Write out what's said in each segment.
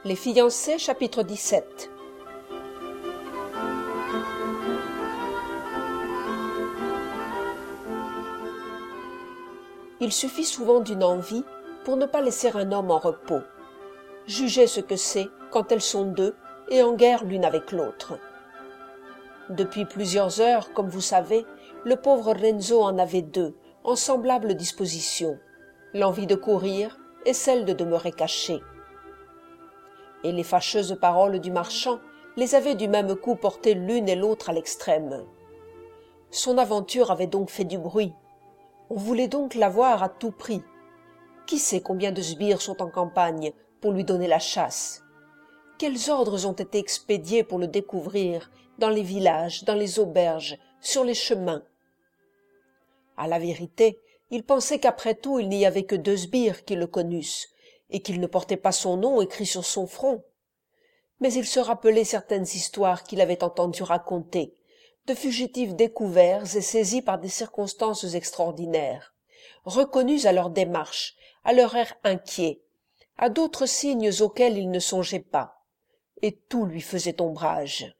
Les fiancés, chapitre 17. Il suffit souvent d'une envie pour ne pas laisser un homme en repos. Jugez ce que c'est quand elles sont deux et en guerre l'une avec l'autre. Depuis plusieurs heures, comme vous savez, le pauvre Renzo en avait deux, en semblable disposition, l'envie de courir et celle de demeurer caché. Et les fâcheuses paroles du marchand les avaient du même coup portées l'une et l'autre à l'extrême. Son aventure avait donc fait du bruit. On voulait donc l'avoir à tout prix. Qui sait combien de sbires sont en campagne pour lui donner la chasse? Quels ordres ont été expédiés pour le découvrir dans les villages, dans les auberges, sur les chemins? À la vérité, il pensait qu'après tout il n'y avait que deux sbires qui le connussent, et qu'il ne portait pas son nom écrit sur son front. Mais il se rappelait certaines histoires qu'il avait entendu raconter, de fugitifs découverts et saisis par des circonstances extraordinaires, reconnus à leur démarche, à leur air inquiet, à d'autres signes auxquels il ne songeait pas, et tout lui faisait ombrage.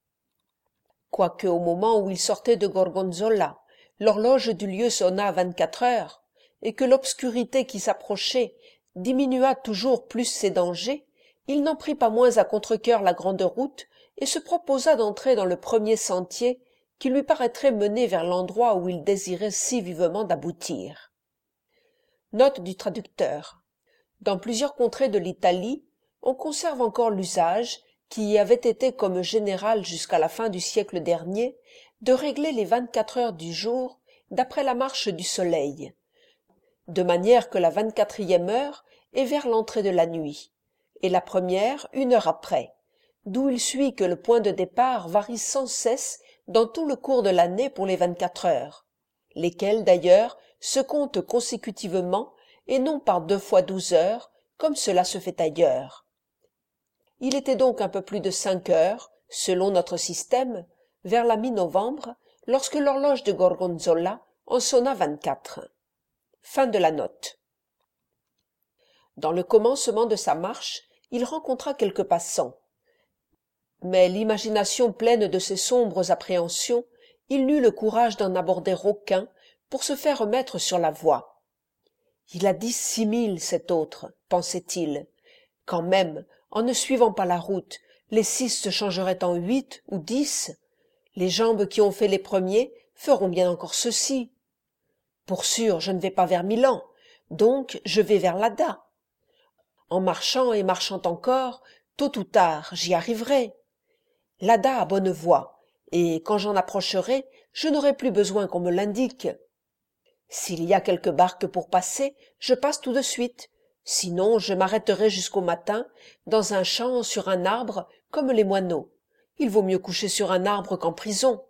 Quoique au moment où il sortait de Gorgonzola, l'horloge du lieu sonna à 24 heures, et que l'obscurité qui s'approchait diminua toujours plus ses dangers, il n'en prit pas moins à contre-cœur la grande route et se proposa d'entrer dans le premier sentier qui lui paraîtrait mener vers l'endroit où il désirait si vivement d'aboutir. Note du traducteur. Dans plusieurs contrées de l'Italie, on conserve encore l'usage, qui y avait été comme général jusqu'à la fin du siècle dernier, de régler les 24 heures du jour d'après la marche du soleil, de manière que la 24e heure est vers l'entrée de la nuit, et la première 1 heure après, d'où il suit que le point de départ varie sans cesse dans tout le cours de l'année pour les 24 heures, lesquelles d'ailleurs se comptent consécutivement et non par 2 fois 12 heures, comme cela se fait ailleurs. Il était donc un peu plus de 5 heures, selon notre système, vers la mi-novembre, lorsque l'horloge de Gorgonzola en sonna 24. Fin de la note. Dans le commencement de sa marche, il rencontra quelques passants. Mais l'imagination pleine de ces sombres appréhensions, il n'eut le courage d'en aborder aucun pour se faire remettre sur la voie. Il a dit 6 000, cet autre, pensait-il. Quand même, en ne suivant pas la route, les 6 se changeraient en 8 ou 10. Les jambes qui ont fait les premiers feront bien encore ceci. Pour sûr, je ne vais pas vers Milan, donc je vais vers l'Adda. En marchant et marchant encore, tôt ou tard, j'y arriverai. L'Adda a bonne voie, et quand j'en approcherai, je n'aurai plus besoin qu'on me l'indique. S'il y a quelques barques pour passer, je passe tout de suite. Sinon, je m'arrêterai jusqu'au matin, dans un champ, sur un arbre, comme les moineaux. Il vaut mieux coucher sur un arbre qu'en prison.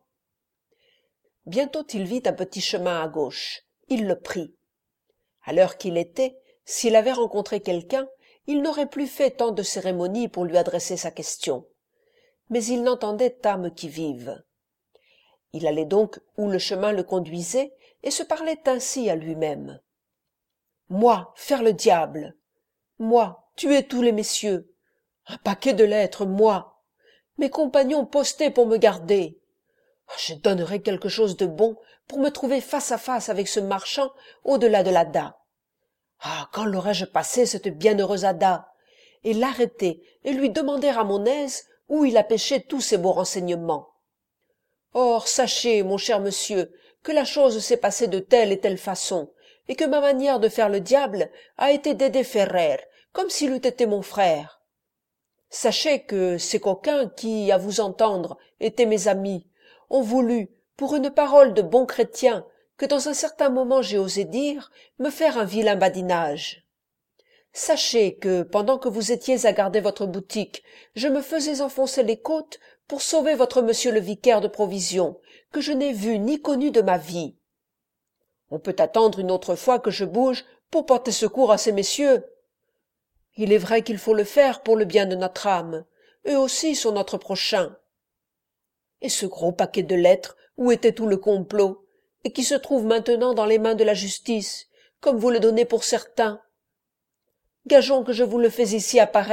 Bientôt il vit un petit chemin à gauche. Il le prit. À l'heure qu'il était, s'il avait rencontré quelqu'un, il n'aurait plus fait tant de cérémonie pour lui adresser sa question. Mais il n'entendait âme qui vive. Il allait donc où le chemin le conduisait et se parlait ainsi à lui-même. Moi, faire le diable. Moi, tuer tous les messieurs. Un paquet de lettres, moi. Mes compagnons postés pour me garder. Je donnerais quelque chose de bon pour me trouver face à face avec ce marchand au-delà de l'Adda. Ah, quand l'aurais-je passé, cette bienheureuse Adda, et l'arrêter et lui demander à mon aise où il a pêché tous ces beaux renseignements. Or, sachez, mon cher monsieur, que la chose s'est passée de telle et telle façon, et que ma manière de faire le diable a été d'aider Ferrer, comme s'il eût été mon frère. Sachez que ces coquins qui, à vous entendre, étaient mes amis, ont voulu, pour une parole de bon chrétien, que dans un certain moment j'ai osé dire, me faire un vilain badinage. Sachez que, pendant que vous étiez à garder votre boutique, je me faisais enfoncer les côtes pour sauver votre monsieur le vicaire de provisions, que je n'ai vu ni connu de ma vie. On peut attendre une autre fois que je bouge pour porter secours à ces messieurs. Il est vrai qu'il faut le faire pour le bien de notre âme. Eux aussi sont notre prochain. Et ce gros paquet de lettres, où était tout le complot, et qui se trouve maintenant dans les mains de la justice, comme vous le donnez pour certain. Gageons que je vous le fais ici apparaître,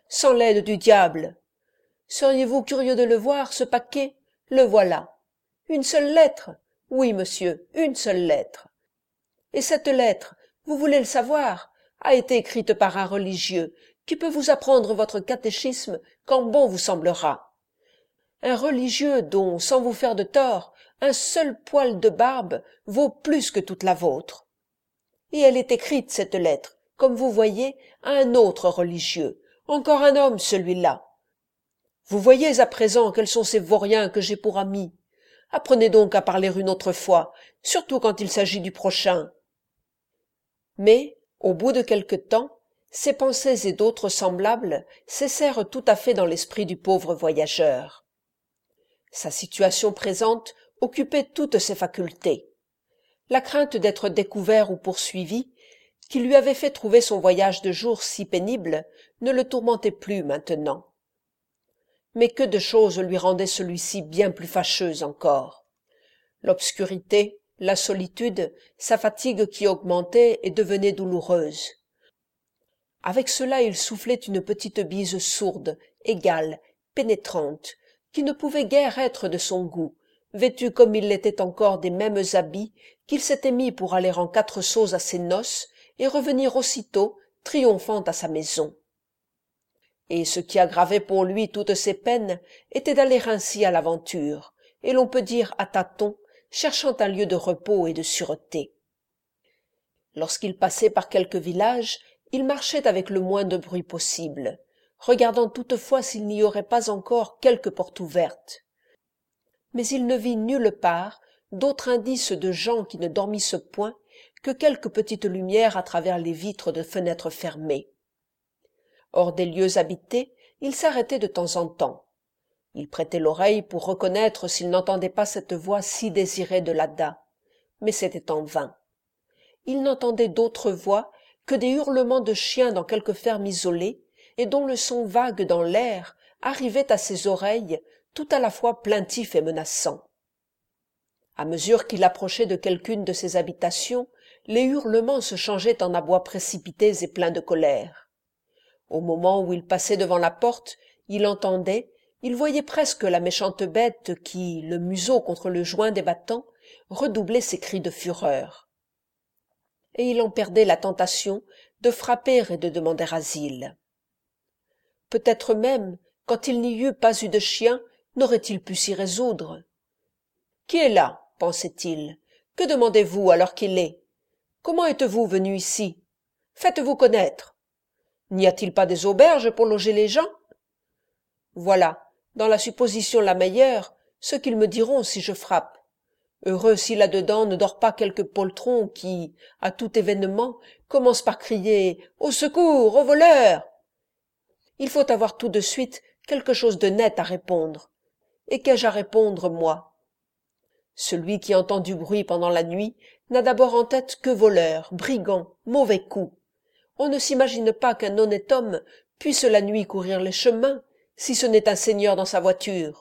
sans l'aide du diable. Seriez-vous curieux de le voir, ce paquet? Le voilà. Une seule lettre? Oui, monsieur, une seule lettre. Et cette lettre, vous voulez le savoir, a été écrite par un religieux qui peut vous apprendre votre catéchisme quand bon vous semblera. Un religieux dont, sans vous faire de tort, un seul poil de barbe vaut plus que toute la vôtre. Et elle est écrite, cette lettre, comme vous voyez, à un autre religieux, encore un homme celui-là. Vous voyez à présent quels sont ces vauriens que j'ai pour amis. Apprenez donc à parler une autre fois, surtout quand il s'agit du prochain. Mais, au bout de quelque temps, ces pensées et d'autres semblables cessèrent tout à fait dans l'esprit du pauvre voyageur. Sa situation présente occupait toutes ses facultés. La crainte d'être découvert ou poursuivi, qui lui avait fait trouver son voyage de jour si pénible, ne le tourmentait plus maintenant. Mais que de choses lui rendaient celui-ci bien plus fâcheux encore. L'obscurité, la solitude, sa fatigue qui augmentait et devenait douloureuse. Avec cela il soufflait une petite bise sourde, égale, pénétrante, qui ne pouvait guère être de son goût, vêtu comme il l'était encore des mêmes habits qu'il s'était mis pour aller en 4 sauts à ses noces et revenir aussitôt, triomphant à sa maison. Et ce qui aggravait pour lui toutes ses peines était d'aller ainsi à l'aventure, et l'on peut dire à tâtons, cherchant un lieu de repos et de sûreté. Lorsqu'il passait par quelque village, il marchait avec le moins de bruit possible, regardant toutefois s'il n'y aurait pas encore quelque porte ouverte. Mais il ne vit nulle part d'autre indice de gens qui ne dormissent point que quelques petites lumières à travers les vitres de fenêtres fermées. Hors des lieux habités, il s'arrêtait de temps en temps. Il prêtait l'oreille pour reconnaître s'il n'entendait pas cette voix si désirée de l'Adda, mais c'était en vain. Il n'entendait d'autre voix que des hurlements de chiens dans quelque ferme isolée, et dont le son vague dans l'air arrivait à ses oreilles tout à la fois plaintif et menaçant. À mesure qu'il approchait de quelqu'une de ces habitations, les hurlements se changeaient en abois précipités et pleins de colère. Au moment où il passait devant la porte, il entendait, il voyait presque la méchante bête qui, le museau contre le joint des battants, redoublait ses cris de fureur. Et il en perdait la tentation de frapper et de demander asile. Peut-être même, quand il n'y eût pas eu de chien, n'aurait-il pu s'y résoudre. « Qui est là ?» pensait-il. « Que demandez-vous alors qu'il est? Comment êtes-vous venu ici? Faites-vous connaître. N'y a-t-il pas des auberges pour loger les gens? Voilà, dans la supposition la meilleure, ce qu'ils me diront si je frappe. Heureux si là-dedans ne dort pas quelque poltron qui, à tout événement, commence par crier « Au secours, aux voleurs !» Il faut avoir tout de suite quelque chose de net à répondre. Et qu'ai-je à répondre, moi? Celui qui entend du bruit pendant la nuit n'a d'abord en tête que voleurs, brigands, mauvais coups. On ne s'imagine pas qu'un honnête homme puisse la nuit courir les chemins, si ce n'est un seigneur dans sa voiture.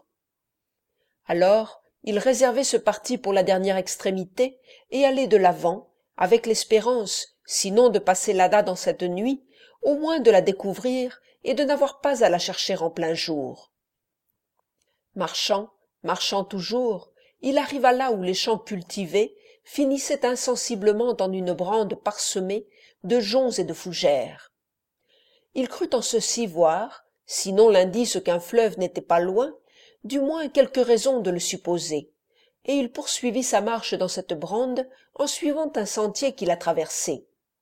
Alors, il réservait ce parti pour la dernière extrémité et allait de l'avant, avec l'espérance, sinon de passer l'Adda dans cette nuit, au moins de la découvrir et de n'avoir pas à la chercher en plein jour. Marchant, marchant toujours, il arriva là où les champs cultivés finissaient insensiblement en une brande parsemée de joncs et de fougères. Il crut en ceci voir, sinon l'indice qu'un fleuve n'était pas loin, du moins quelque raison de le supposer, et il poursuivit sa marche dans cette brande en suivant un sentier qui la traversait.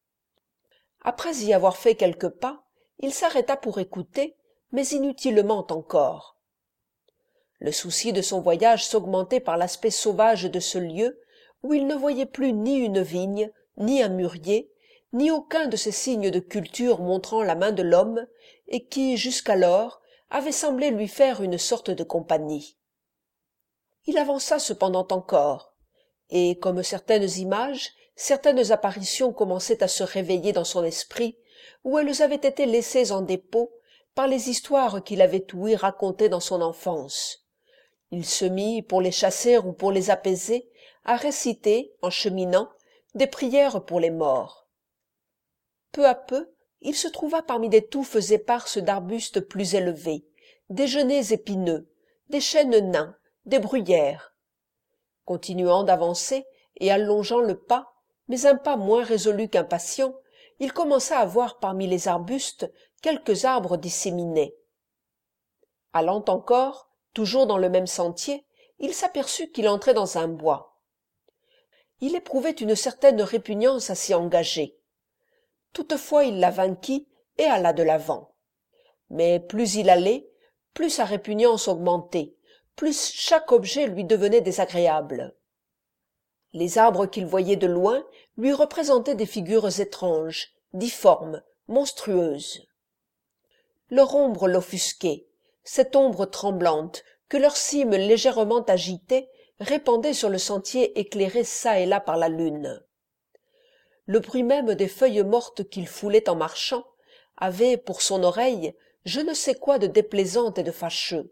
Après y avoir fait quelques pas, il s'arrêta pour écouter, mais inutilement encore. Le souci de son voyage s'augmentait par l'aspect sauvage de ce lieu, où il ne voyait plus ni une vigne, ni un mûrier, ni aucun de ces signes de culture montrant la main de l'homme, et qui, jusqu'alors, avait semblé lui faire une sorte de compagnie. Il avança cependant encore, et comme certaines images, certaines apparitions commençaient à se réveiller dans son esprit, où elles avaient été laissées en dépôt par les histoires qu'il avait ouï raconter dans son enfance. Il se mit, pour les chasser ou pour les apaiser, à réciter, en cheminant, des prières pour les morts. Peu à peu, il se trouva parmi des touffes éparses d'arbustes plus élevés, des genêts épineux, des chênes nains, des bruyères. Continuant d'avancer et allongeant le pas, mais un pas moins résolu qu'impatient, il commença à voir parmi les arbustes quelques arbres disséminés. Allant encore, toujours dans le même sentier, il s'aperçut qu'il entrait dans un bois. Il éprouvait une certaine répugnance à s'y engager. Toutefois il la vainquit et alla de l'avant. Mais plus il allait, plus sa répugnance augmentait, plus chaque objet lui devenait désagréable. Les arbres qu'il voyait de loin lui représentaient des figures étranges, difformes, monstrueuses. Leur ombre l'offusquait, cette ombre tremblante que leur cime légèrement agitée répandait sur le sentier éclairé çà et là par la lune. Le bruit même des feuilles mortes qu'il foulait en marchant avait, pour son oreille, je ne sais quoi de déplaisant et de fâcheux.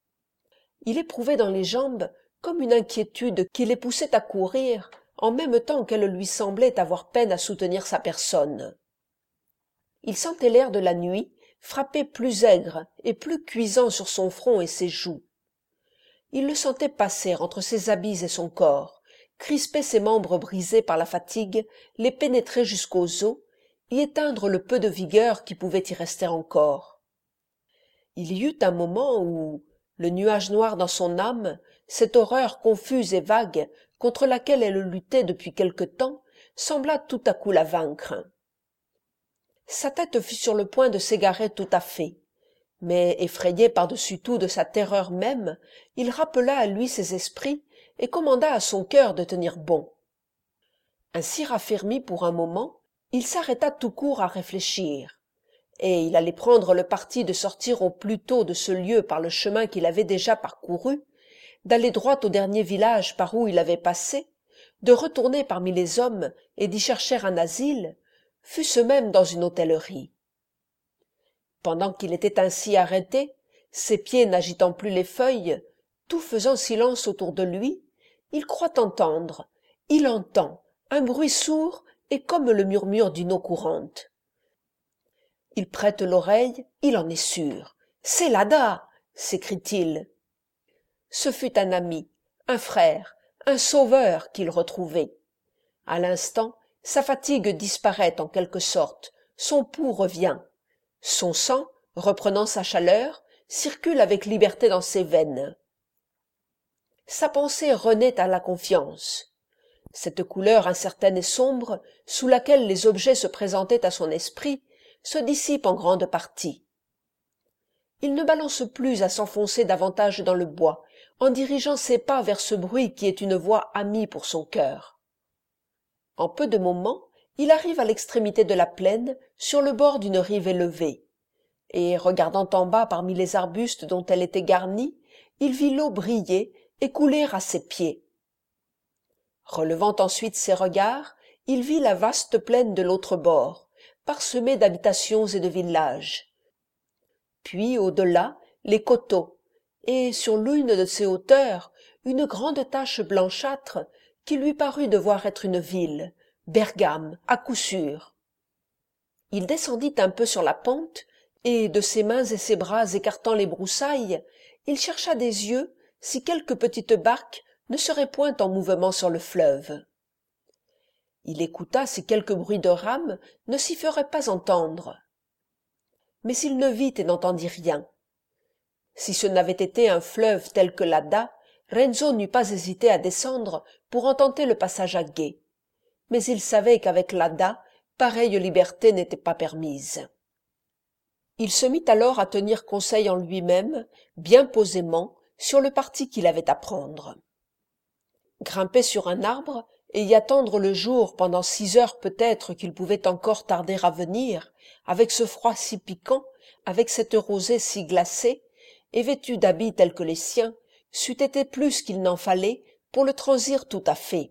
Il éprouvait dans les jambes comme une inquiétude qui les poussait à courir, en même temps qu'elle lui semblait avoir peine à soutenir sa personne. Il sentait l'air de la nuit frapper plus aigre et plus cuisant sur son front et ses joues. Il le sentait passer entre ses habits et son corps, crisper ses membres brisés par la fatigue, les pénétrer jusqu'aux os, y éteindre le peu de vigueur qui pouvait y rester encore. Il y eut un moment où, le nuage noir dans son âme, cette horreur confuse et vague contre laquelle elle luttait depuis quelque temps, sembla tout à coup la vaincre. Sa tête fut sur le point de s'égarer tout à fait, mais effrayé par-dessus tout de sa terreur même, il rappela à lui ses esprits et commanda à son cœur de tenir bon. Ainsi raffermi pour un moment, il s'arrêta tout court à réfléchir, et il allait prendre le parti de sortir au plus tôt de ce lieu par le chemin qu'il avait déjà parcouru, d'aller droit au dernier village par où il avait passé, de retourner parmi les hommes et d'y chercher un asile, fût-ce même dans une hôtellerie. Pendant qu'il était ainsi arrêté, ses pieds n'agitant plus les feuilles, tout faisant silence autour de lui, il croit entendre, il entend, un bruit sourd et comme le murmure d'une eau courante. Il prête l'oreille, il en est sûr. « C'est Lada !» s'écrie-t-il. Ce fut un ami, un frère, un sauveur qu'il retrouvait. À l'instant, sa fatigue disparaît en quelque sorte, son pouls revient. Son sang, reprenant sa chaleur, circule avec liberté dans ses veines. Sa pensée renaît à la confiance. Cette couleur incertaine et sombre, sous laquelle les objets se présentaient à son esprit, se dissipe en grande partie. Il ne balance plus à s'enfoncer davantage dans le bois, en dirigeant ses pas vers ce bruit qui est une voix amie pour son cœur. En peu de moments, il arrive à l'extrémité de la plaine, sur le bord d'une rive élevée, et, regardant en bas parmi les arbustes dont elle était garnie, il vit l'eau briller et couler à ses pieds. Relevant ensuite ses regards, il vit la vaste plaine de l'autre bord, parsemée d'habitations et de villages. Puis, au-delà, les coteaux, et sur l'une de ces hauteurs, une grande tache blanchâtre qui lui parut devoir être une ville, Bergame, à coup sûr. Il descendit un peu sur la pente, et, de ses mains et ses bras écartant les broussailles, il chercha des yeux si quelque petite barque ne serait point en mouvement sur le fleuve. Il écouta si quelque bruit de rames ne s'y ferait pas entendre. Mais il ne vit et n'entendit rien. Si ce n'avait été un fleuve tel que l'Adda, Renzo n'eût pas hésité à descendre pour en tenter le passage à gué. Mais il savait qu'avec l'Adda, pareille liberté n'était pas permise. Il se mit alors à tenir conseil en lui-même, bien posément, sur le parti qu'il avait à prendre. Grimper sur un arbre et y attendre le jour pendant 6 heures peut-être qu'il pouvait encore tarder à venir, avec ce froid si piquant, avec cette rosée si glacée, et vêtu d'habits tels que les siens, c'eût été plus qu'il n'en fallait pour le transir tout à fait.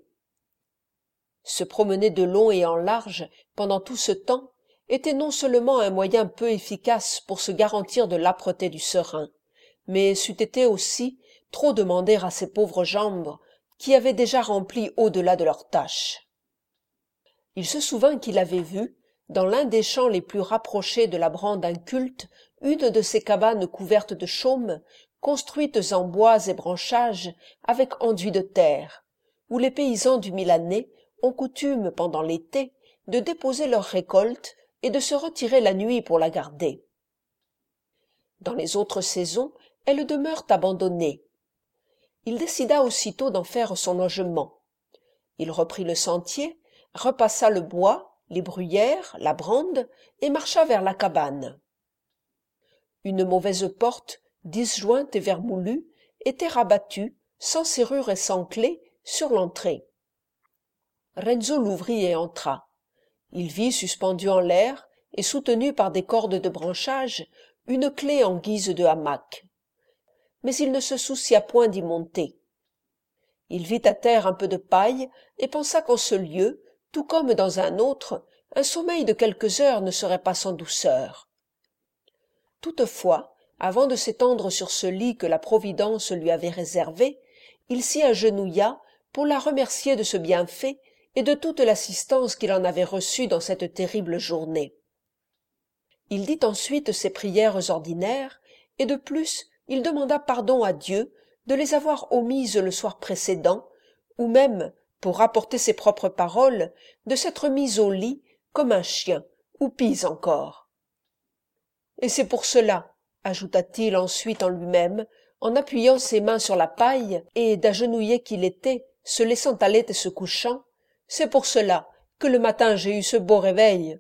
Se promener de long et en large pendant tout ce temps était non seulement un moyen peu efficace pour se garantir de l'âpreté du serein, mais c'eût été aussi trop demander à ses pauvres jambes qui avaient déjà rempli au-delà de leurs tâches. Il se souvint qu'il avait vu, dans l'un des champs les plus rapprochés de la brande inculte, une de ces cabanes couvertes de chaume, construites en bois et branchages, avec enduit de terre, où les paysans du Milanais ont coutume, pendant l'été, de déposer leur récolte et de se retirer la nuit pour la garder. Dans les autres saisons, elles demeurent abandonnées. Il décida aussitôt d'en faire son logement. Il reprit le sentier, repassa le bois, les bruyères, la brande, et marcha vers la cabane. Une mauvaise porte, disjointe et vermoulue, était rabattue, sans serrure et sans clé, sur l'entrée. Renzo l'ouvrit et entra. Il vit suspendue en l'air et soutenue par des cordes de branchage une clé en guise de hamac. Mais il ne se soucia point d'y monter. Il vit à terre un peu de paille et pensa qu'en ce lieu, tout comme dans un autre, un sommeil de quelques heures ne serait pas sans douceur. Toutefois, avant de s'étendre sur ce lit que la Providence lui avait réservé, il s'y agenouilla pour la remercier de ce bienfait et de toute l'assistance qu'il en avait reçue dans cette terrible journée. Il dit ensuite ses prières ordinaires, et de plus il demanda pardon à Dieu de les avoir omises le soir précédent, ou même, pour rapporter ses propres paroles, de s'être mis au lit comme un chien, ou pis encore. Et c'est pour cela, ajouta-t-il ensuite en lui-même, en appuyant ses mains sur la paille, et d'agenouillé qu'il était, se laissant aller et se couchant, c'est pour cela que le matin j'ai eu ce beau réveil.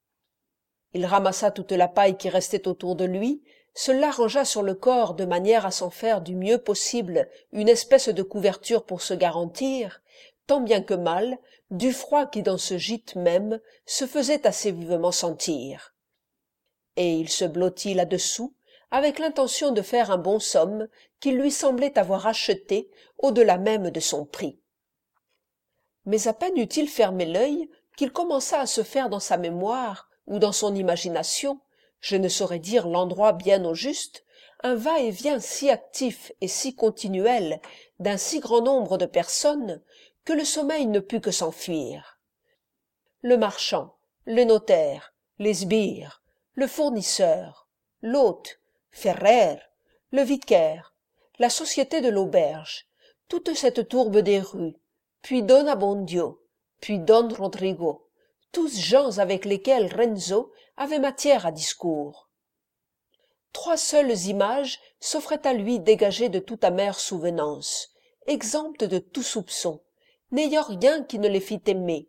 Il ramassa toute la paille qui restait autour de lui, se l'arrangea sur le corps de manière à s'en faire du mieux possible une espèce de couverture pour se garantir, tant bien que mal, du froid qui dans ce gîte même se faisait assez vivement sentir. Et il se blottit là-dessous, avec l'intention de faire un bon somme qu'il lui semblait avoir acheté au-delà même de son prix. Mais à peine eut-il fermé l'œil qu'il commença à se faire dans sa mémoire ou dans son imagination, je ne saurais dire l'endroit bien au juste, un va-et-vient si actif et si continuel d'un si grand nombre de personnes que le sommeil ne put que s'enfuir. Le marchand, le notaire, les sbires, le fournisseur, l'hôte, Ferrer, le vicaire, la société de l'auberge, toute cette tourbe des rues, puis Don Abbondio, puis Don Rodrigo, tous gens avec lesquels Renzo avait matière à discours. Trois seules images s'offraient à lui dégagées de toute amère souvenance, exemptes de tout soupçon, n'ayant rien qui ne les fît aimer.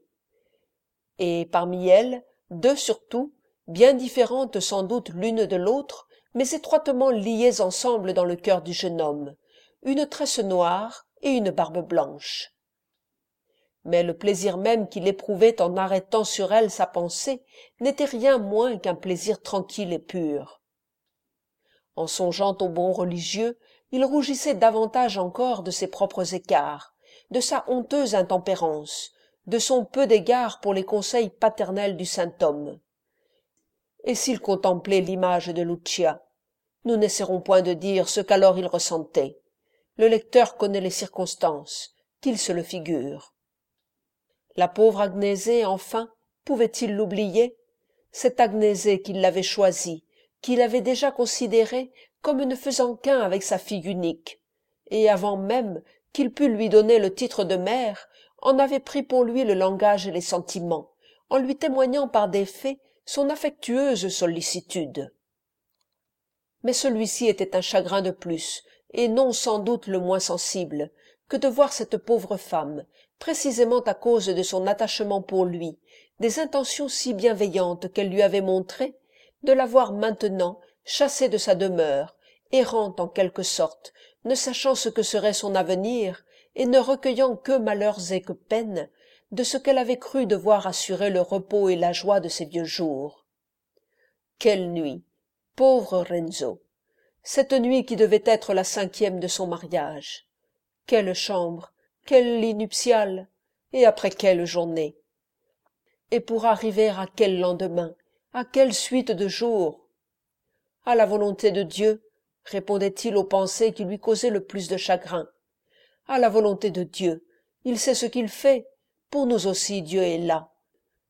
Et parmi elles, deux surtout, bien différentes sans doute l'une de l'autre, mais étroitement liées ensemble dans le cœur du jeune homme, une tresse noire et une barbe blanche. Mais le plaisir même qu'il éprouvait en arrêtant sur elle sa pensée n'était rien moins qu'un plaisir tranquille et pur. En songeant au bon religieux, il rougissait davantage encore de ses propres écarts, de sa honteuse intempérance, de son peu d'égard pour les conseils paternels du saint homme. Et s'il contemplait l'image de Lucia, nous n'essaierons point de dire ce qu'alors il ressentait. Le lecteur connaît les circonstances, qu'il se le figure. La pauvre Agnésée, enfin, pouvait-il l'oublier? Cette Agnésée qu'il l'avait choisie, qu'il avait déjà considérée comme ne faisant qu'un avec sa fille unique, et avant même qu'il pût lui donner le titre de mère, en avait pris pour lui le langage et les sentiments, en lui témoignant par des faits son affectueuse sollicitude. Mais celui-ci était un chagrin de plus, et non sans doute le moins sensible, que de voir cette pauvre femme, précisément à cause de son attachement pour lui, des intentions si bienveillantes qu'elle lui avait montrées, de la voir maintenant chassée de sa demeure, errante en quelque sorte, ne sachant ce que serait son avenir, et ne recueillant que malheurs et que peines, de ce qu'elle avait cru devoir assurer le repos et la joie de ses vieux jours. Quelle nuit, pauvre Renzo! Cette nuit qui devait être la 5e de son mariage. Quelle chambre, quel lit nuptial, et après quelle journée! Et pour arriver à quel lendemain, à quelle suite de jours? À la volonté de Dieu, répondait-il aux pensées qui lui causaient le plus de chagrin. À la volonté de Dieu, il sait ce qu'il fait, pour nous aussi Dieu est là.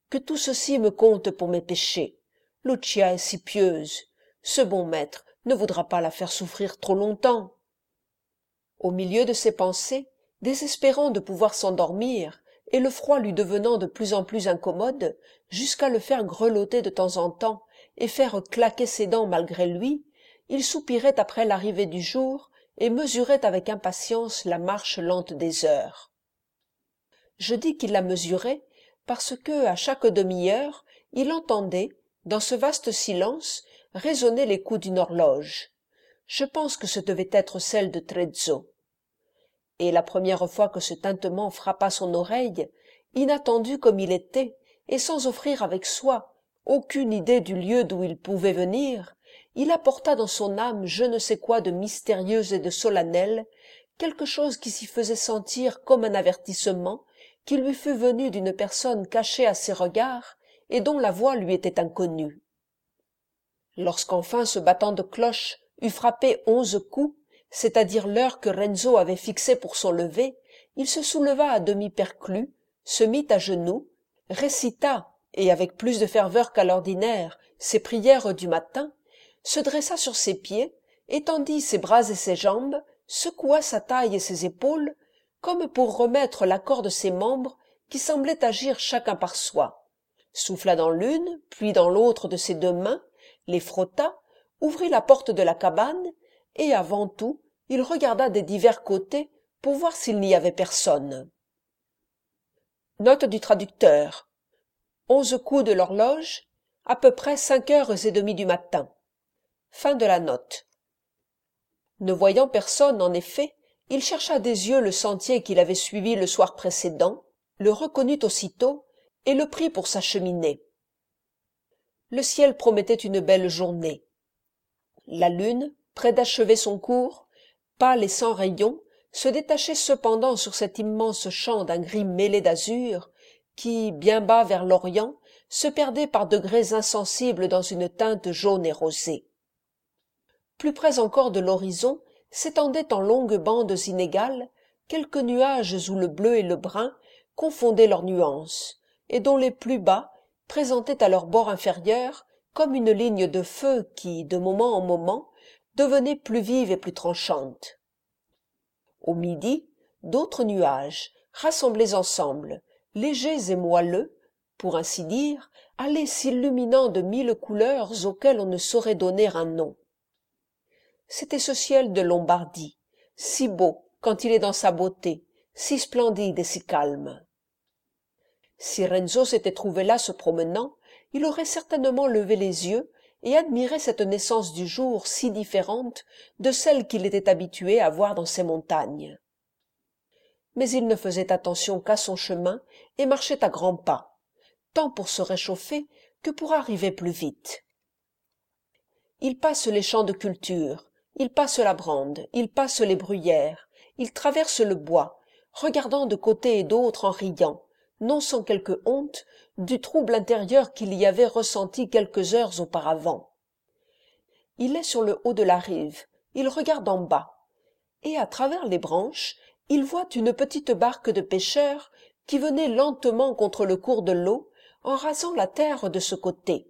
que tout ceci me compte pour mes péchés. Lucia est si pieuse. Ce bon maître ne voudra pas la faire souffrir trop longtemps. » Au milieu de ces pensées, désespérant de pouvoir s'endormir, et le froid lui devenant de plus en plus incommode, jusqu'à le faire grelotter de temps en temps et faire claquer ses dents malgré lui, il soupirait après l'arrivée du jour et mesurait avec impatience la marche lente des heures. Je dis qu'il la mesurait parce que, à chaque demi-heure, il entendait, dans ce vaste silence, résonner les coups d'une horloge. Je pense que ce devait être celle de Trezzo. Et la première fois que ce tintement frappa son oreille, inattendu comme il était, et sans offrir avec soi aucune idée du lieu d'où il pouvait venir, il apporta dans son âme je ne sais quoi de mystérieux et de solennel, quelque chose qui s'y faisait sentir comme un avertissement qui lui fût venu d'une personne cachée à ses regards et dont la voix lui était inconnue. Lorsqu'enfin ce battant de cloche eut frappé 11 coups, c'est-à-dire l'heure que Renzo avait fixée pour son lever, il se souleva à demi perclus, se mit à genoux, récita, et avec plus de ferveur qu'à l'ordinaire, ses prières du matin, se dressa sur ses pieds, étendit ses bras et ses jambes, secoua sa taille et ses épaules, comme pour remettre l'accord de ses membres qui semblaient agir chacun par soi, souffla dans l'une, puis dans l'autre de ses 2 mains, les frotta, ouvrit la porte de la cabane, et avant tout, il regarda des divers côtés pour voir s'il n'y avait personne. Note du traducteur. 11 coups de l'horloge, à peu près 5h30 du matin. Fin de la note. Ne voyant personne, en effet, il chercha des yeux le sentier qu'il avait suivi le soir précédent, le reconnut aussitôt et le prit pour s'acheminer. Le ciel promettait une belle journée. La lune, près d'achever son cours, pâle et sans rayons, se détachait cependant sur cet immense champ d'un gris mêlé d'azur qui, bien bas vers l'orient, se perdait par degrés insensibles dans une teinte jaune et rosée. Plus près encore de l'horizon s'étendaient en longues bandes inégales quelques nuages où le bleu et le brun confondaient leurs nuances, et dont les plus bas présentaient à leur bord inférieur comme une ligne de feu qui, de moment en moment, devenait plus vive et plus tranchante. Au midi, d'autres nuages, rassemblés ensemble, légers et moelleux, pour ainsi dire, allaient s'illuminant de 1000 couleurs auxquelles on ne saurait donner un nom. C'était ce ciel de Lombardie, si beau quand il est dans sa beauté, si splendide et si calme. Si Renzo s'était trouvé là se promenant, il aurait certainement levé les yeux et admiré cette naissance du jour si différente de celle qu'il était habitué à voir dans ces montagnes. Mais il ne faisait attention qu'à son chemin et marchait à grands pas, tant pour se réchauffer que pour arriver plus vite. Il passe les champs de culture, il passe la brande, il passe les bruyères, il traverse le bois, regardant de côté et d'autre en riant, non sans quelque honte, du trouble intérieur qu'il y avait ressenti quelques heures auparavant. Il est sur le haut de la rive, il regarde en bas, et à travers les branches, il voit une petite barque de pêcheurs qui venait lentement contre le cours de l'eau en rasant la terre de ce côté.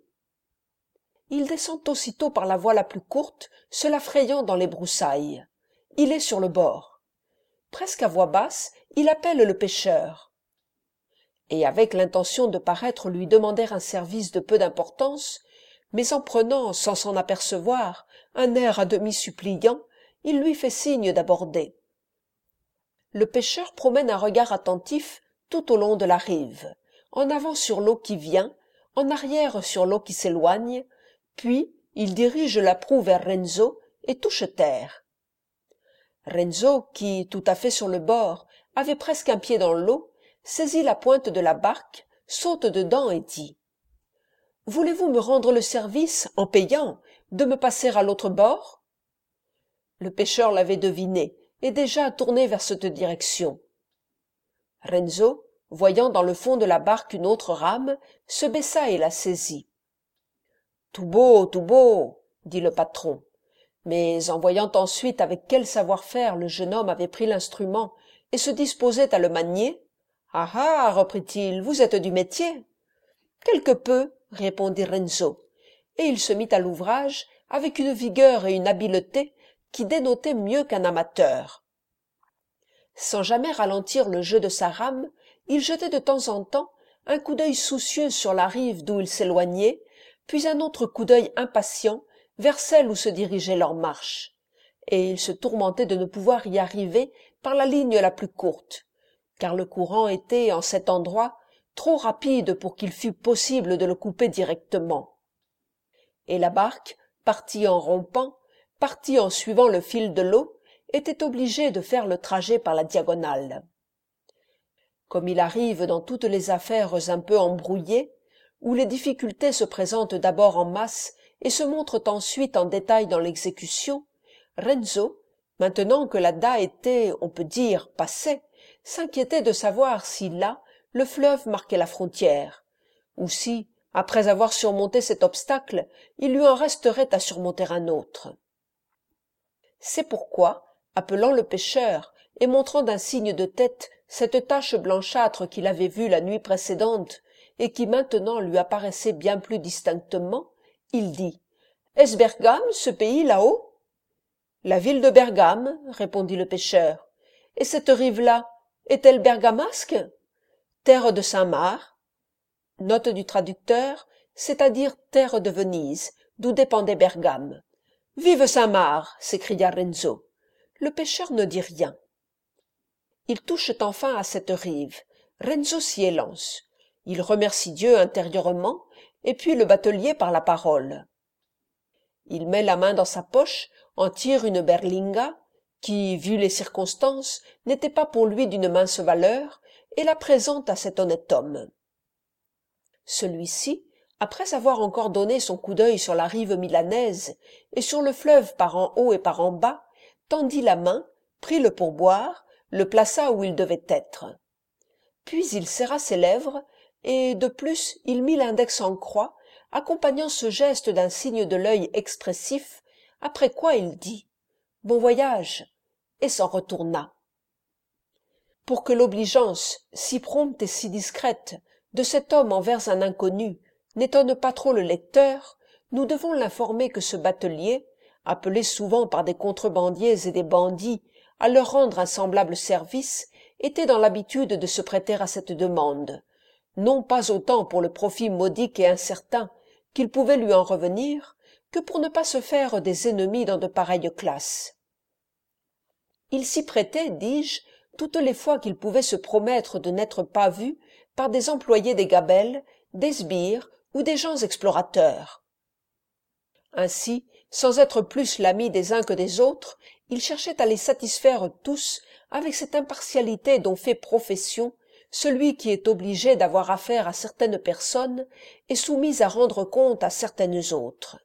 Il descend aussitôt par la voie la plus courte, se la frayant dans les broussailles. Il est sur le bord. Presque à voix basse, il appelle le pêcheur. Et avec l'intention de paraître lui demander un service de peu d'importance, mais en prenant, sans s'en apercevoir, un air à demi suppliant, il lui fait signe d'aborder. Le pêcheur promène un regard attentif tout au long de la rive, en avant sur l'eau qui vient, en arrière sur l'eau qui s'éloigne, puis il dirige la proue vers Renzo et touche terre. Renzo, qui, tout à fait sur le bord, avait presque un pied dans l'eau, saisit la pointe de la barque, saute dedans et dit « Voulez-vous me rendre le service, en payant, de me passer à l'autre bord ?» Le pêcheur l'avait deviné, et déjà tourné vers cette direction. Renzo, voyant dans le fond de la barque une autre rame, se baissa et la saisit. « Tout beau, dit le patron. Mais en voyant ensuite avec quel savoir-faire le jeune homme avait pris l'instrument et se disposait à le manier, « Ah, ah, reprit-il, vous êtes du métier. » Quelque peu, répondit Renzo, et il se mit à l'ouvrage avec une vigueur et une habileté qui dénotaient mieux qu'un amateur. Sans jamais ralentir le jeu de sa rame, il jetait de temps en temps un coup d'œil soucieux sur la rive d'où il s'éloignait, puis un autre coup d'œil impatient vers celle où se dirigeait leur marche, et il se tourmentait de ne pouvoir y arriver par la ligne la plus courte, car le courant était, en cet endroit, trop rapide pour qu'il fût possible de le couper directement. Et la barque, partie en rompant, partie en suivant le fil de l'eau, était obligée de faire le trajet par la diagonale. Comme il arrive dans toutes les affaires un peu embrouillées, où les difficultés se présentent d'abord en masse et se montrent ensuite en détail dans l'exécution, Renzo, maintenant que la da était, on peut dire, passée, s'inquiétait de savoir si là, le fleuve marquait la frontière, ou si, après avoir surmonté cet obstacle, il lui en resterait à surmonter un autre. C'est pourquoi, appelant le pêcheur et montrant d'un signe de tête cette tache blanchâtre qu'il avait vue la nuit précédente et qui maintenant lui apparaissait bien plus distinctement, il dit « Est-ce Bergame, ce pays là-haut » ? « La ville de Bergame, répondit le pêcheur. « Et cette rive-là, est-elle bergamasque ?»« Terre de Saint-Marc. » Note du traducteur, c'est-à-dire terre de Venise, d'où dépendait Bergame. « Vive Saint-Marc » s'écria Renzo. Le pêcheur ne dit rien. Ils touchent enfin à cette rive. Renzo s'y élance. Il remercie Dieu intérieurement, et puis le batelier par la parole. Il met la main dans sa poche, en tire une berlinga, qui, vu les circonstances, n'était pas pour lui d'une mince valeur, et la présente à cet honnête homme. Celui-ci, après avoir encore donné son coup d'œil sur la rive milanaise et sur le fleuve par en haut et par en bas, tendit la main, prit le pourboire, le plaça où il devait être. Puis il serra ses lèvres, et de plus il mit l'index en croix, accompagnant ce geste d'un signe de l'œil expressif, après quoi il dit « Bon voyage » et s'en retourna. Pour que l'obligeance, si prompte et si discrète, de cet homme envers un inconnu n'étonne pas trop le lecteur, nous devons l'informer que ce batelier, appelé souvent par des contrebandiers et des bandits à leur rendre un semblable service, était dans l'habitude de se prêter à cette demande, non pas autant pour le profit modique et incertain qu'il pouvait lui en revenir, que pour ne pas se faire des ennemis dans de pareilles classes. Il s'y prêtait, dis-je, toutes les fois qu'il pouvait se promettre de n'être pas vu par des employés des gabelles, des sbires ou des gens explorateurs. Ainsi, sans être plus l'ami des uns que des autres, il cherchait à les satisfaire tous avec cette impartialité dont fait profession celui qui est obligé d'avoir affaire à certaines personnes et soumis à rendre compte à certaines autres.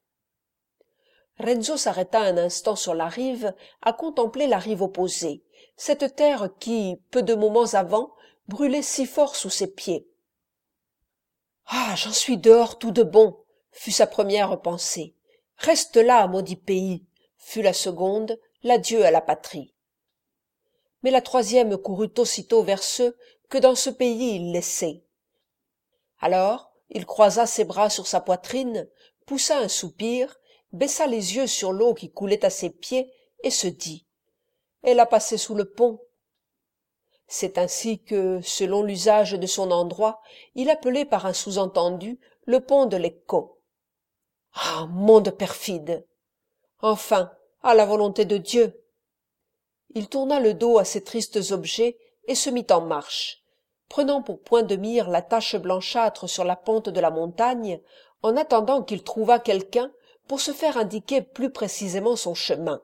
Renzo s'arrêta un instant sur la rive à contempler la rive opposée, cette terre qui, peu de moments avant, brûlait si fort sous ses pieds. « Ah, j'en suis dehors tout de bon !» fut sa première pensée. « Reste là, maudit pays !» fut la seconde, l'adieu à la patrie. Mais la troisième courut aussitôt vers ceux que dans ce pays il laissait. Alors, il croisa ses bras sur sa poitrine, poussa un soupir, baissa les yeux sur l'eau qui coulait à ses pieds et se dit « Elle a passé sous le pont ». C'est ainsi que, selon l'usage de son endroit, il appelait par un sous-entendu le pont de Lecco. Ah, monde perfide! Enfin, à la volonté de Dieu! Il tourna le dos à ces tristes objets et se mit en marche, prenant pour point de mire la tache blanchâtre sur la pente de la montagne, en attendant qu'il trouvât quelqu'un pour se faire indiquer plus précisément son chemin.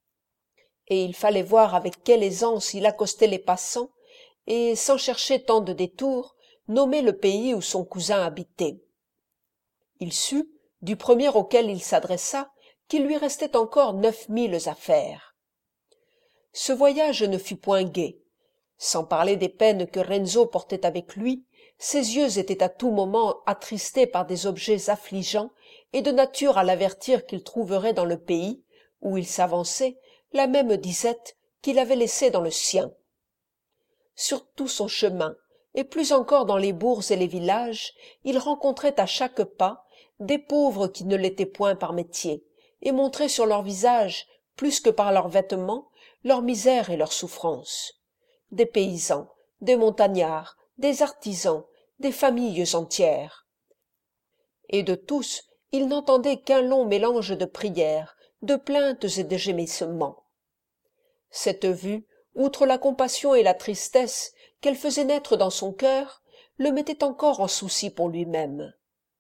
Et il fallait voir avec quelle aisance il accostait les passants, et, sans chercher tant de détours, nommer le pays où son cousin habitait. Il sut, du premier auquel il s'adressa, qu'il lui restait encore 9 milles à faire. Ce voyage ne fut point gai. Sans parler des peines que Renzo portait avec lui, ses yeux étaient à tout moment attristés par des objets affligeants et de nature à l'avertir qu'il trouverait dans le pays, où il s'avançait, la même disette qu'il avait laissée dans le sien. Sur tout son chemin, et plus encore dans les bourgs et les villages, il rencontrait à chaque pas des pauvres qui ne l'étaient point par métier, et montraient sur leur visage, plus que par leurs vêtements, leur misère et leur souffrance. Des paysans, des montagnards, des artisans, des familles entières. Et de tous, il n'entendait qu'un long mélange de prières, de plaintes et de gémissements. Cette vue, outre la compassion et la tristesse qu'elle faisait naître dans son cœur, le mettait encore en souci pour lui-même.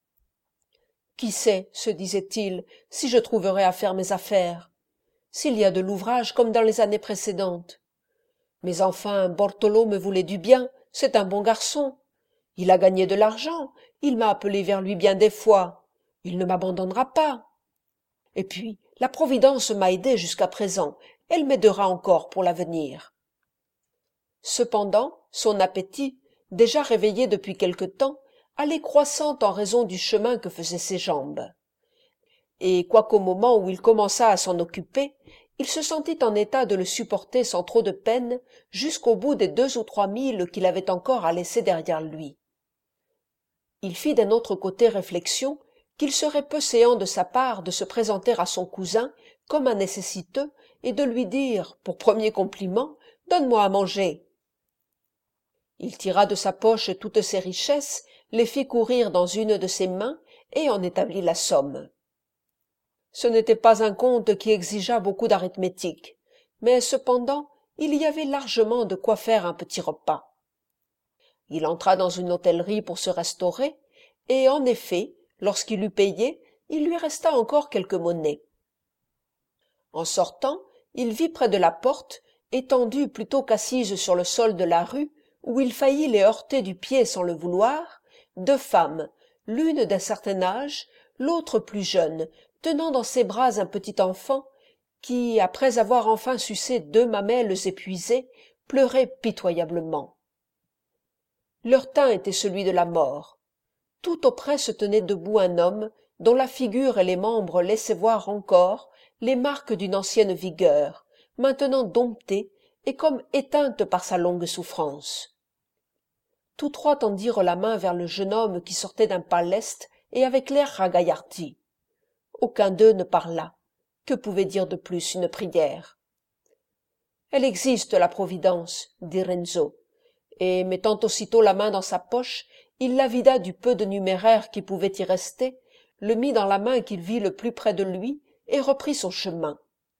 Qui sait, se disait-il, si je trouverai à faire mes affaires, s'il y a de l'ouvrage comme dans les années précédentes. Mais enfin, Bortolo me voulait du bien, c'est un bon garçon. Il a gagné de l'argent, il m'a appelé vers lui bien des fois. Il ne m'abandonnera pas. Et puis, la Providence m'a aidé jusqu'à présent, elle m'aidera encore pour l'avenir. Cependant, son appétit, déjà réveillé depuis quelque temps, allait croissant en raison du chemin que faisaient ses jambes. Et quoiqu'au moment où il commença à s'en occuper, il se sentit en état de le supporter sans trop de peine jusqu'au bout des 2 ou 3 milles qu'il avait encore à laisser derrière lui. Il fit d'un autre côté réflexion qu'il serait peu séant de sa part de se présenter à son cousin comme un nécessiteux et de lui dire, pour premier compliment, « Donne-moi à manger ». Il tira de sa poche toutes ses richesses, les fit courir dans une de ses mains et en établit la somme. Ce n'était pas un compte qui exigeât beaucoup d'arithmétique, mais cependant il y avait largement de quoi faire un petit repas. Il entra dans une hôtellerie pour se restaurer, et en effet, lorsqu'il eut payé, il lui resta encore quelques monnaies. En sortant, il vit près de la porte, étendue plutôt qu'assise sur le sol de la rue, où il faillit les heurter du pied sans le vouloir, 2 femmes, l'une d'un certain âge, l'autre plus jeune, tenant dans ses bras un petit enfant qui, après avoir enfin sucé 2 mamelles épuisées, pleurait pitoyablement. Leur teint était celui de la mort. Tout auprès se tenait debout un homme dont la figure et les membres laissaient voir encore les marques d'une ancienne vigueur, maintenant domptée et comme éteinte par sa longue souffrance. Tous 3 tendirent la main vers le jeune homme qui sortait d'un pas leste et avec l'air ragaillardi. Aucun d'eux ne parla. Que pouvait dire de plus une prière? « Elle existe, la Providence, » dit Renzo, et, mettant aussitôt la main dans sa poche, il la vida du peu de numéraire qui pouvait y rester, le mit dans la main qu'il vit le plus près de lui, et reprit son chemin.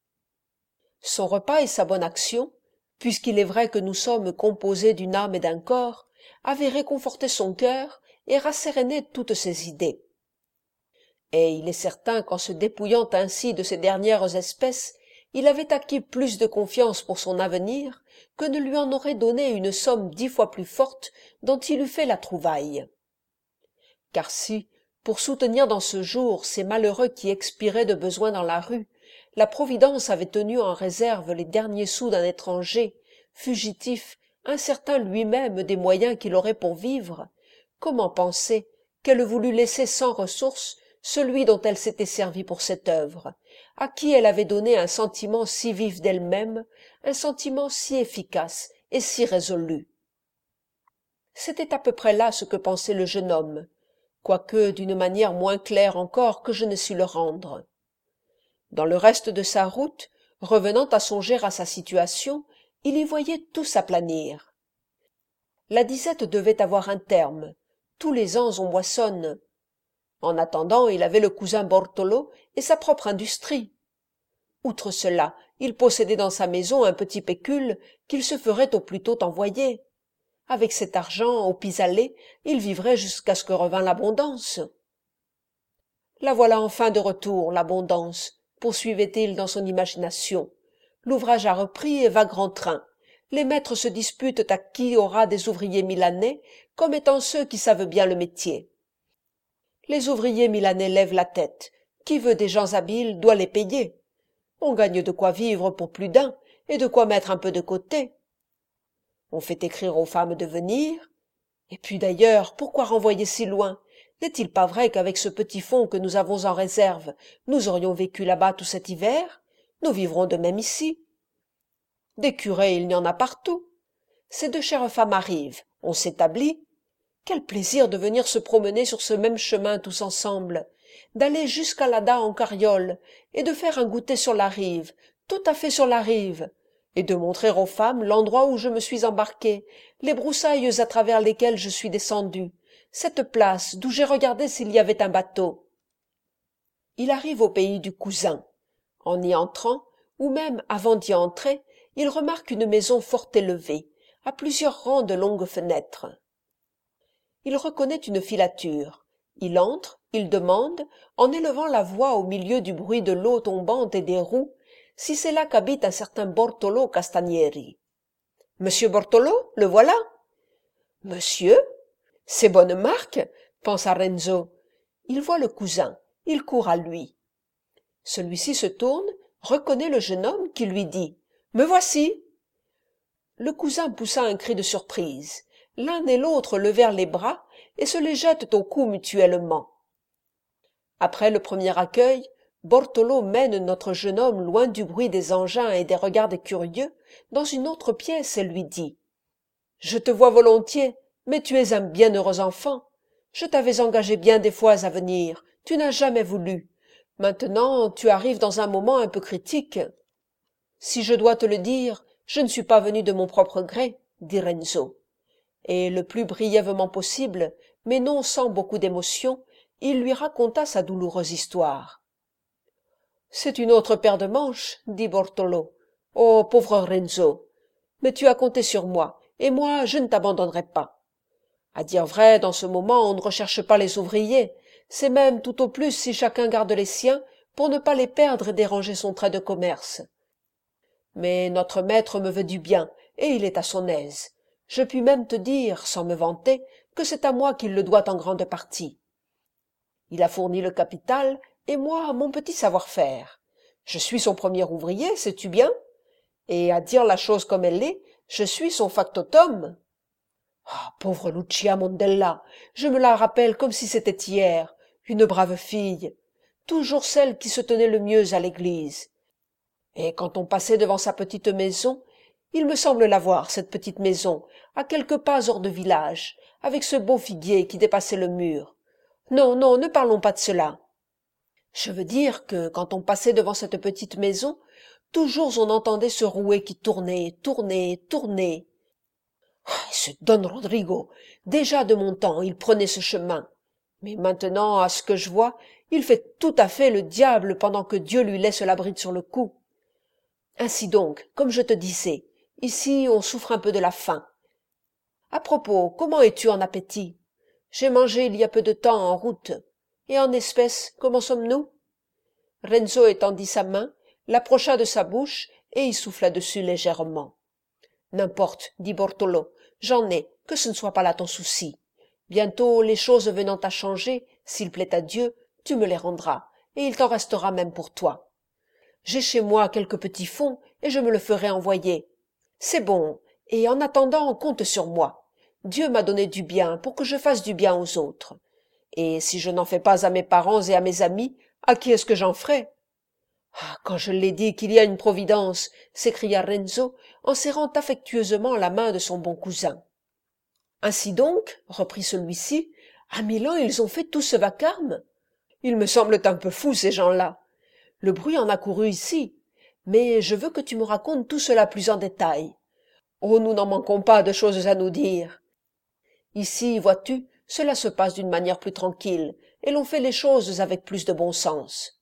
Son repas et sa bonne action, puisqu'il est vrai que nous sommes composés d'une âme et d'un corps, avaient réconforté son cœur et rasséréné toutes ses idées. Et il est certain qu'en se dépouillant ainsi de ses dernières espèces, il avait acquis plus de confiance pour son avenir que ne lui en aurait donné une somme 10 fois plus forte dont il eût fait la trouvaille. Car si, pour soutenir dans ce jour ces malheureux qui expiraient de besoin dans la rue, la Providence avait tenu en réserve les derniers sous d'un étranger, fugitif, incertain lui-même des moyens qu'il aurait pour vivre, comment penser qu'elle voulût laisser sans ressources celui dont elle s'était servie pour cette œuvre, à qui elle avait donné un sentiment si vif d'elle-même, un sentiment si efficace et si résolu. C'était à peu près là ce que pensait le jeune homme, quoique d'une manière moins claire encore que je ne sus le rendre. Dans le reste de sa route, revenant à songer à sa situation, il y voyait tout s'aplanir. La disette devait avoir un terme. Tous les ans on moissonne. En attendant, il avait le cousin Bortolo et sa propre industrie. Outre cela, il possédait dans sa maison un petit pécule qu'il se ferait au plus tôt envoyer. Avec cet argent, au pis-aller, il vivrait jusqu'à ce que revînt l'abondance. La voilà enfin de retour, l'abondance, poursuivait-il dans son imagination. L'ouvrage a repris et va grand train. Les maîtres se disputent à qui aura des ouvriers milanais, comme étant ceux qui savent bien le métier. Les ouvriers milanais lèvent la tête. Qui veut des gens habiles doit les payer. On gagne de quoi vivre pour plus d'un, et de quoi mettre un peu de côté. On fait écrire aux femmes de venir. Et puis d'ailleurs, pourquoi renvoyer si loin? N'est-il pas vrai qu'avec ce petit fonds que nous avons en réserve, nous aurions vécu là-bas tout cet hiver? Nous vivrons de même ici. Des curés, il y en a partout. Ces 2 chères femmes arrivent. On s'établit. Quel plaisir de venir se promener sur ce même chemin tous ensemble, d'aller jusqu'à Lada en carriole, et de faire un goûter sur la rive, tout à fait sur la rive, et de montrer aux femmes l'endroit où je me suis embarqué, les broussailles à travers lesquelles je suis descendu, cette place d'où j'ai regardé s'il y avait un bateau. Il arrive au pays du cousin. En y entrant, ou même avant d'y entrer, il remarque une maison fort élevée, à plusieurs rangs de longues fenêtres. Il reconnaît une filature. Il entre, il demande, en élevant la voix au milieu du bruit de l'eau tombante et des roues, si c'est là qu'habite un certain Bortolo Castagnieri. « Monsieur Bortolo, le voilà ?»« Monsieur ?» C'est bonne marque, pensa Renzo. Il voit le cousin, il court à lui. Celui-ci se tourne, reconnaît le jeune homme qui lui dit « Me voici !» Le cousin poussa un cri de surprise. L'un et l'autre levèrent les bras et se les jettent au cou mutuellement. Après le premier accueil, Bortolo mène notre jeune homme loin du bruit des engins et des regards des curieux, dans une autre pièce et lui dit « Je te vois volontiers, mais tu es un bienheureux enfant. Je t'avais engagé bien des fois à venir, tu n'as jamais voulu. Maintenant, tu arrives dans un moment un peu critique. »« Si je dois te le dire, je ne suis pas venu de mon propre gré, » dit Renzo. Et le plus brièvement possible, mais non sans beaucoup d'émotion, il lui raconta sa douloureuse histoire. « C'est une autre paire de manches, » dit Bortolo. « Oh, pauvre Renzo! Mais tu as compté sur moi, et moi je ne t'abandonnerai pas. À dire vrai, dans ce moment on ne recherche pas les ouvriers, c'est même tout au plus si chacun garde les siens pour ne pas les perdre et déranger son trait de commerce. Mais notre maître me veut du bien, et il est à son aise. Je puis même te dire, sans me vanter, que c'est à moi qu'il le doit en grande partie. Il a fourni le capital, et moi mon petit savoir-faire. Je suis son premier ouvrier, sais-tu bien? Et à dire la chose comme elle est, je suis son factotum. Ah, pauvre Lucia Mondella, je me la rappelle comme si c'était hier, une brave fille, toujours celle qui se tenait le mieux à l'église. Et quand on passait devant sa petite maison, il me semble la voir, cette petite maison, à quelques pas hors de village, avec ce beau figuier qui dépassait le mur. Non, non, ne parlons pas de cela. Je veux dire que, quand on passait devant cette petite maison, toujours on entendait ce rouet qui tournait, tournait, tournait. Ah, ce Don Rodrigo, déjà de mon temps, il prenait ce chemin. Mais maintenant, à ce que je vois, il fait tout à fait le diable pendant que Dieu lui laisse la bride sur le cou. Ainsi donc, comme je te disais, ici on souffre un peu de la faim. À propos, comment es-tu en appétit? J'ai mangé il y a peu de temps en route. Et en espèces, comment sommes-nous? Renzo étendit sa main, l'approcha de sa bouche et y souffla dessus légèrement. N'importe, dit Bortolo, j'en ai, que ce ne soit pas là ton souci. Bientôt, les choses venant à changer, s'il plaît à Dieu, tu me les rendras, et il t'en restera même pour toi. J'ai chez moi quelques petits fonds, et je me le ferai envoyer. C'est bon, et en attendant, compte sur moi. Dieu m'a donné du bien pour que je fasse du bien aux autres. Et si je n'en fais pas à mes parents et à mes amis, à qui est-ce que j'en ferai? Ah, quand je l'ai dit qu'il y a une providence, s'écria Renzo, en serrant affectueusement la main de son bon cousin. Ainsi donc, reprit celui-ci, à Milan ils ont fait tout ce vacarme? Ils me semblent un peu fous, ces gens-là. Le bruit en a couru ici, mais je veux que tu me racontes tout cela plus en détail. Oh, nous n'en manquons pas de choses à nous dire. Ici, vois-tu, cela se passe d'une manière plus tranquille, et l'on fait les choses avec plus de bon sens.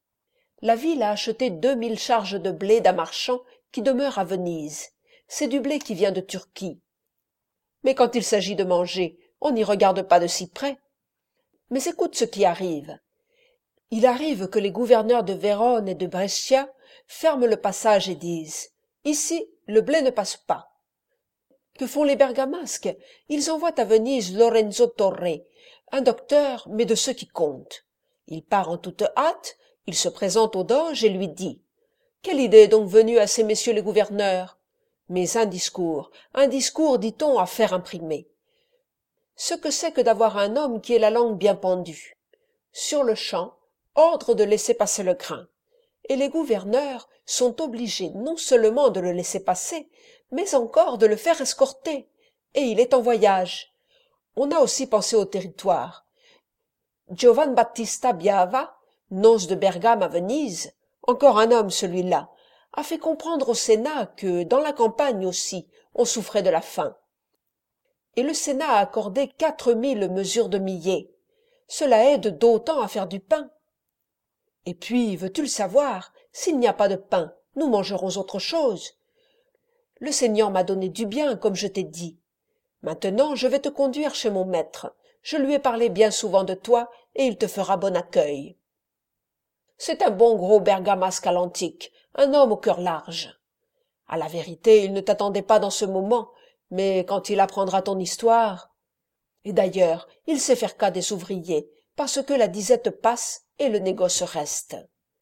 La ville a acheté 2000 charges de blé d'un marchand qui demeure à Venise. C'est du blé qui vient de Turquie. Mais quand il s'agit de manger, on n'y regarde pas de si près. Mais écoute ce qui arrive. Il arrive que les gouverneurs de Vérone et de Brescia ferment le passage et disent « Ici, le blé ne passe pas ». Que font les bergamasques? Ils envoient à Venise Lorenzo Torre, un docteur, mais de ceux qui comptent. Il part en toute hâte, il se présente au doge et lui dit « Quelle idée est donc venue à ces messieurs les gouverneurs ?» Mais un discours, dit-on, à faire imprimer. Ce que c'est que d'avoir un homme qui ait la langue bien pendue. Sur-le-champ, ordre de laisser passer le grain. Et les gouverneurs sont obligés non seulement de le laisser passer, mais encore de le faire escorter. et il est en voyage. On a aussi pensé au territoire. Giovan Battista Biava, nonce de Bergame à Venise, encore un homme celui-là, a fait comprendre au Sénat que, dans la campagne aussi, on souffrait de la faim. Et le Sénat a accordé 4000 mesures de millet. Cela aide d'autant à faire du pain. Et puis, veux-tu le savoir, s'il n'y a pas de pain, nous mangerons autre chose. Le Seigneur m'a donné du bien, comme je t'ai dit. Maintenant, je vais te conduire chez mon maître. Je lui ai parlé bien souvent de toi, et il te fera bon accueil. C'est un bon gros bergamasque à l'antique, un homme au cœur large. À la vérité, il ne t'attendait pas dans ce moment, mais quand il apprendra ton histoire... Et d'ailleurs, il sait faire cas des ouvriers, parce que la disette passe et le négoce reste.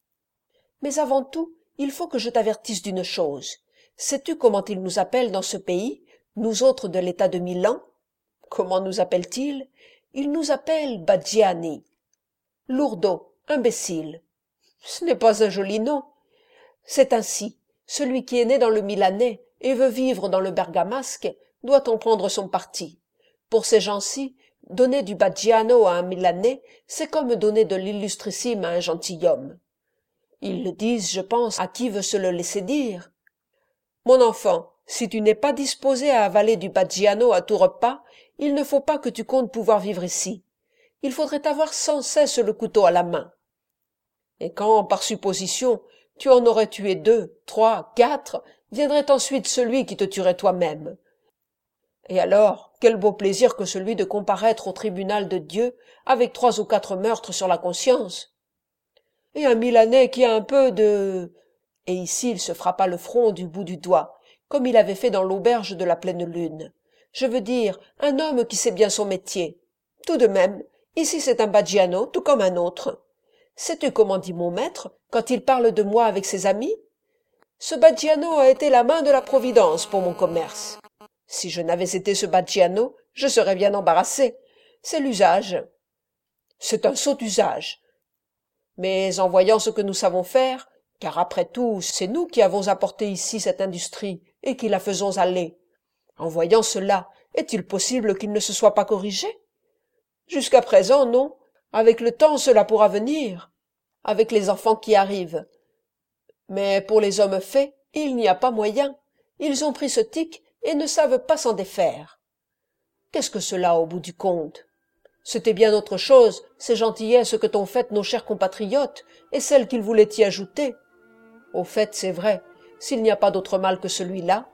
Mais avant tout, il faut que je t'avertisse d'une chose. Sais-tu comment ils nous appellent dans ce pays, nous autres de l'état de Milan? Comment nous appellent-ils? Ils nous appellent Baggiani. Lourdeau, imbécile. Ce n'est pas un joli nom. C'est ainsi. Celui qui est né dans le Milanais et veut vivre dans le bergamasque doit en prendre son parti. Pour ces gens-ci, donner du Baggiano à un Milanais, c'est comme donner de l'illustrissime à un gentilhomme. Ils le disent, je pense, à qui veut se le laisser dire. Mon enfant, si tu n'es pas disposé à avaler du Baggiano à tout repas, il ne faut pas que tu comptes pouvoir vivre ici. Il faudrait avoir sans cesse le couteau à la main. Et quand, par supposition, tu en aurais tué 2, 3, 4, viendrait ensuite celui qui te tuerait toi-même. Et alors, quel beau plaisir que celui de comparaître au tribunal de Dieu avec 3 ou 4 meurtres sur la conscience. Et un Milanais qui a un peu de... Et ici il se frappa le front du bout du doigt, comme il avait fait dans l'auberge de la pleine lune. Je veux dire, un homme qui sait bien son métier. Tout de même, ici c'est un Baggiano, tout comme un autre. Sais-tu comment dit mon maître, quand il parle de moi avec ses amis? Ce Baggiano a été la main de la Providence pour mon commerce. Si je n'avais été ce Baggiano, je serais bien embarrassé. C'est l'usage. C'est un sot usage. Mais en voyant ce que nous savons faire, car après tout, c'est nous qui avons apporté ici cette industrie et qui la faisons aller. En voyant cela, est-il possible qu'il ne se soit pas corrigé? Jusqu'à présent, non. Avec le temps, cela pourra venir. Avec les enfants qui arrivent. Mais pour les hommes faits, il n'y a pas moyen. Ils ont pris ce tic et ne savent pas s'en défaire. Qu'est-ce que cela au bout du compte? C'était bien autre chose, ces gentillesses que t'ont faites nos chers compatriotes, et celles qu'ils voulaient y ajouter. Au fait, c'est vrai, s'il n'y a pas d'autre mal que celui-là.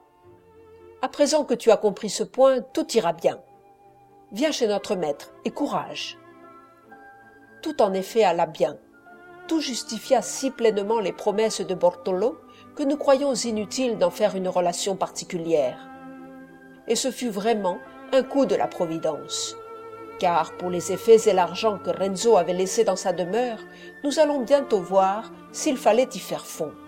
À présent que tu as compris ce point, tout ira bien. Viens chez notre maître, et courage. Tout en effet alla bien. Tout justifia si pleinement les promesses de Bortolo que nous croyons inutile d'en faire une relation particulière. Et ce fut vraiment un coup de la Providence. Car pour les effets et l'argent que Renzo avait laissés dans sa demeure, nous allons bientôt voir s'il fallait y faire fond.